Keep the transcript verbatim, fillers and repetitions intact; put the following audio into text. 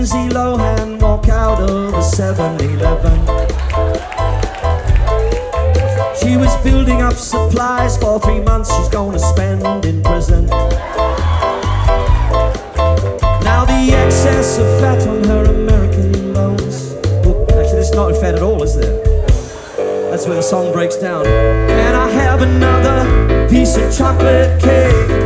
Lindsay Lohan walk out of a seven eleven. She was building up supplies for three months she's gonna spend in prison. Now the excess of fat on her American loans. Oh, actually, there's not fat at all, is there? That's where the song breaks down. And I have another piece of chocolate cake.